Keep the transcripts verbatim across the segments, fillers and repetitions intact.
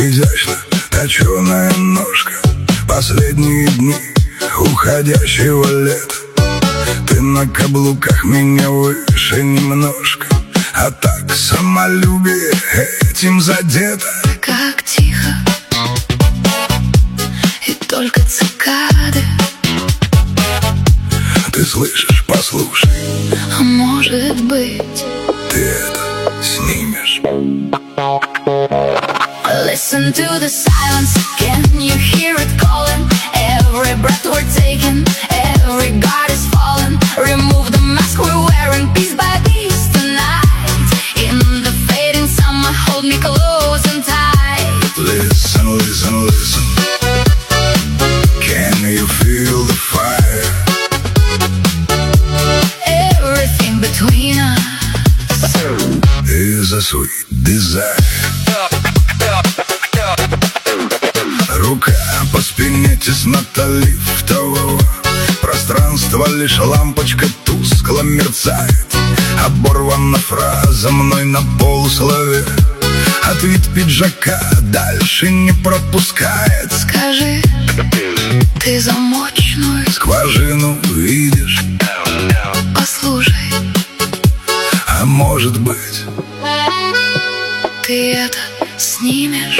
изящно точеная ножка. Последние дни уходящего лета. Ты на каблуках меня выше немножко, а так самолюбие этим задето. Как тихо, и только цикады. Ты слышишь, послушай, А может быть, ты это снимешь. Listen to the silence, can you hear it calling? Every breath we're taking, every guard is falling. Remove the mask we're wearing, piece by piece tonight. In the fading summer, hold me close and tight. Listen, listen, listen. Can you feel the fire? Everything between us is a sweet desire. Рука по спине, теснота лифтового пространства, лишь лампочка тускло мерцает. Оборвана фраза мной на полуслове, от вид пиджака дальше не пропускает. Скажи, ты замочную скважину видишь? Послушай, а может быть, ты это снимешь?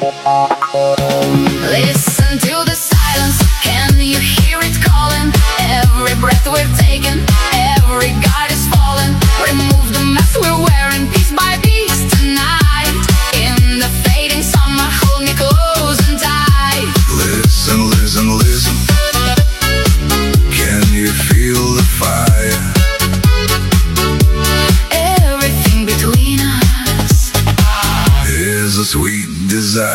Listen to the silence, can you hear it calling? Every breath we're taking, every guard is falling. Remove the mask we're wearing, piece by piece tonight. In the fading summer, hold me close and tight. Listen, listen, listen. Can you feel the fire? Everything between us is a sweet desire.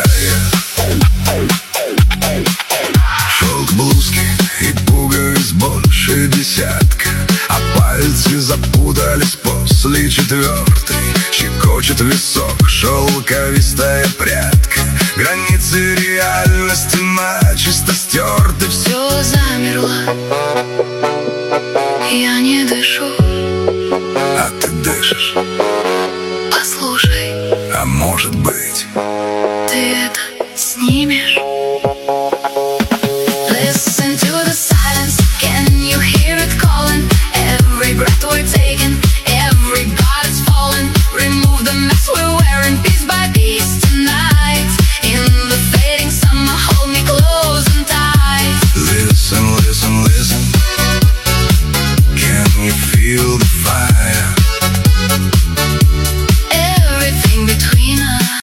Шелк блузки и пуговиц больше десятка, а пальцы запутались после четвертой. Щекочет висок шелковистая прядка, границы реальности начисто стерты. Все замерло, я не дышу. А ты дышишь? Послушай, а может быть,